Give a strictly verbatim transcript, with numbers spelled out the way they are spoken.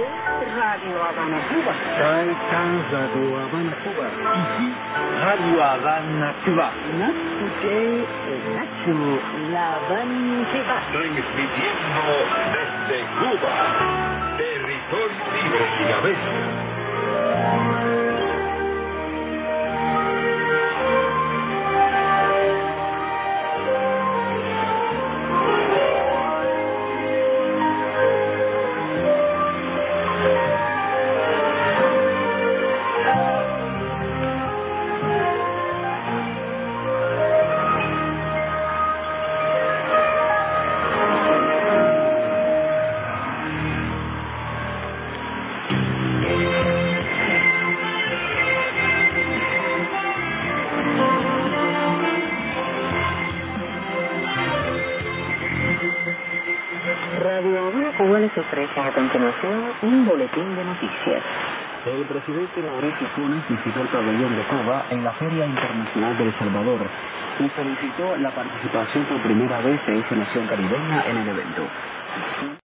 Radio Habana, Cuba. Taikan Radio Habana, Cuba. Ici, Radio Habana, Cuba. Not today, Nacho, La Habana, Cuba. Transmitiendo desde Cuba, territorio libre y cabeza. Radio Habana Cuba les ofrece a continuación un boletín de noticias. El presidente Mauricio Funes visitó el pabellón de Cuba en la Feria Internacional de El Salvador y solicitó la participación por primera vez de esa nación caribeña en el evento.